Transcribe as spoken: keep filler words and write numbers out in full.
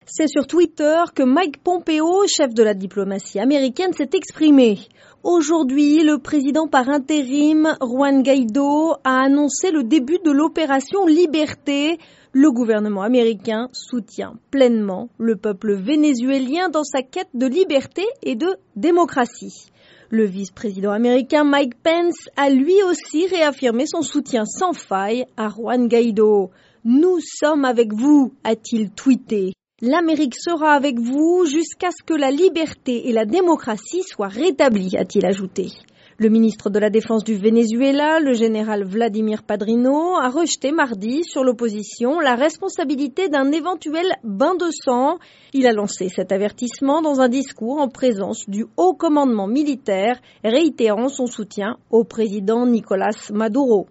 C'est sur Twitter que Mike Pompeo, chef de la diplomatie américaine, s'est exprimé. Aujourd'hui, le président par intérim, Juan Guaidó, a annoncé le début de l'opération Liberté. Le gouvernement américain soutient pleinement le peuple vénézuélien dans sa quête de liberté et de démocratie. Le vice-président américain Mike Pence a lui aussi réaffirmé son soutien sans faille à Juan Guaidó. « Nous sommes avec vous », a-t-il tweeté. L'Amérique sera avec vous jusqu'à ce que la liberté et la démocratie soient rétablies, a-t-il ajouté. Le ministre de la Défense du Venezuela, le général Vladimir Padrino, a rejeté mardi sur l'opposition la responsabilité d'un éventuel bain de sang. Il a lancé cet avertissement dans un discours en présence du haut commandement militaire, réitérant son soutien au président Nicolás Maduro.